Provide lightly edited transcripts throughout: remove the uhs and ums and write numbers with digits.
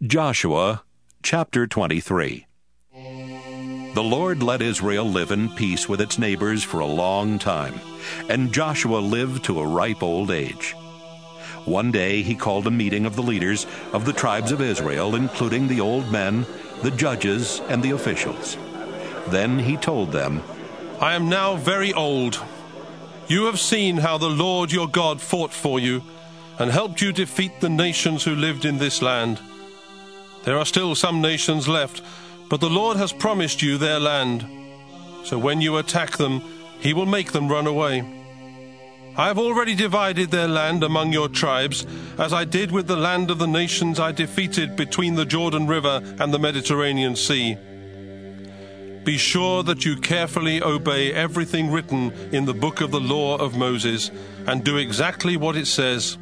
Joshua chapter 23. The Lord let Israel live in peace with its neighbors for a long time, and Joshua lived to a ripe old age. One day he called a meeting of the leaders of the tribes of Israel, including the old men, the judges, and the officials. Then he told them, I am now very old. You have seen how the Lord your God fought for you and helped you defeat the nations who lived in this land. There are still some nations left, but the Lord has promised you their land. So when you attack them, he will make them run away. I have already divided their land among your tribes, as I did with the land of the nations I defeated between the Jordan River and the Mediterranean Sea. Be sure that you carefully obey everything written in the book of the law of Moses, and do exactly what it says.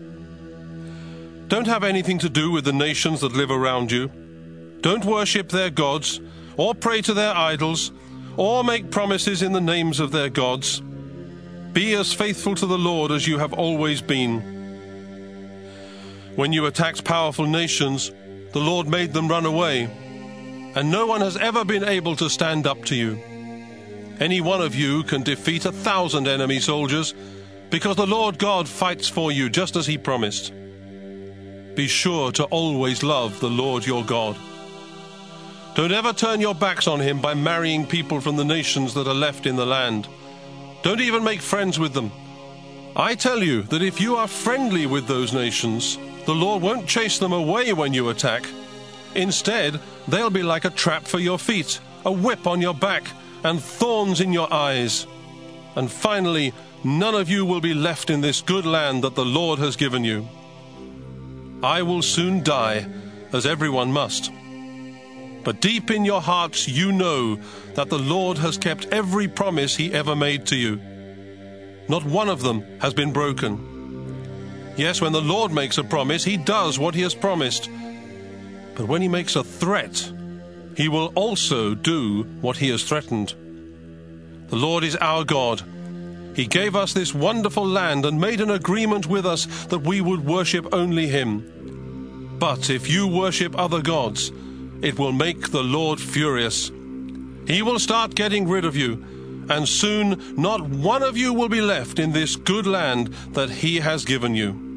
Don't have anything to do with the nations that live around you. Don't worship their gods, or pray to their idols, or make promises in the names of their gods. Be as faithful to the Lord as you have always been. When you attacked powerful nations, the Lord made them run away, and no one has ever been able to stand up to you. Any one of you can defeat 1,000 enemy soldiers, because the Lord God fights for you just as he promised. Be sure to always love the Lord your God. Don't ever turn your backs on him by marrying people from the nations that are left in the land. Don't even make friends with them. I tell you that if you are friendly with those nations, the Lord won't chase them away when you attack. Instead, they'll be like a trap for your feet, a whip on your back, and thorns in your eyes. And finally, none of you will be left in this good land that the Lord has given you. I will soon die, as everyone must. But deep in your hearts you know that the Lord has kept every promise he ever made to you. Not one of them has been broken. Yes, when the Lord makes a promise, he does what he has promised. But when he makes a threat, he will also do what he has threatened. The Lord is our God. He gave us this wonderful land and made an agreement with us that we would worship only him. But if you worship other gods, it will make the Lord furious. He will start getting rid of you, and soon not one of you will be left in this good land that he has given you.